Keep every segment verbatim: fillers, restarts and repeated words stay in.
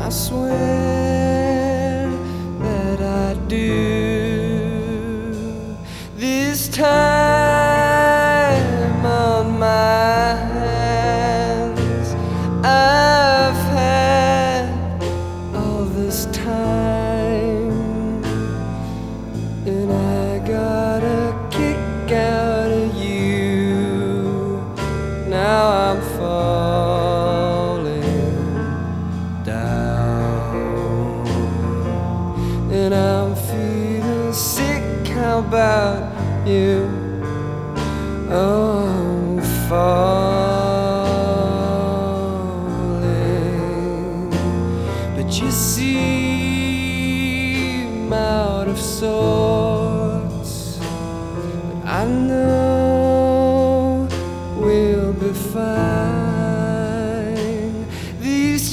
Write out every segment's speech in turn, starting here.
I swear that I do. This time on my hands, I've had all this time, and I got a kick out of you. Now I'm falling down, and I'm feeling sick. How about you? Oh, I'm falling, but you seem out of sorts. But I know we'll be fine. These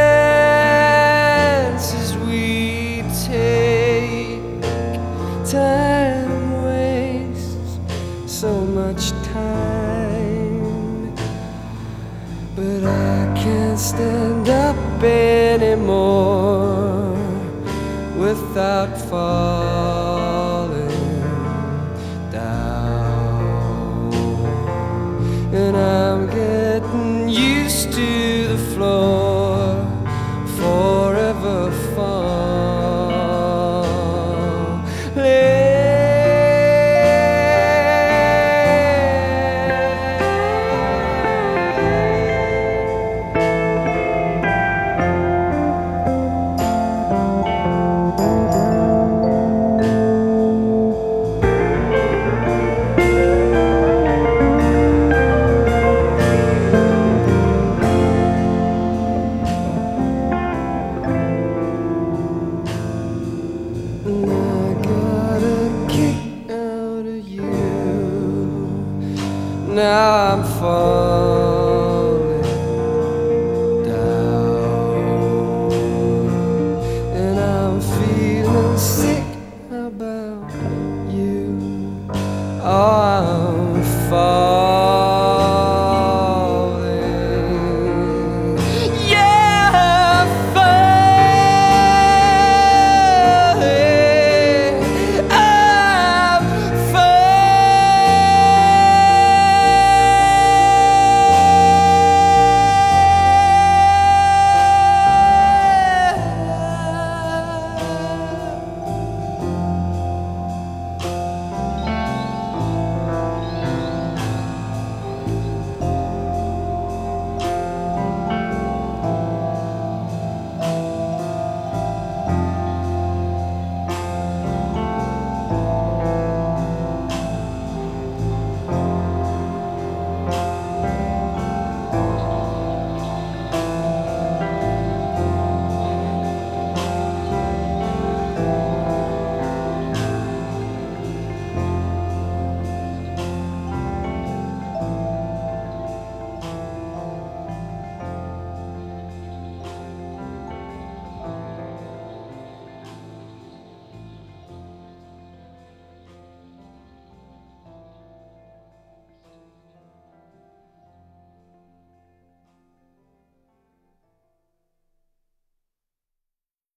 chances we take, time wastes so much time, but I can't stand up anymore without falling down, and I'm getting used to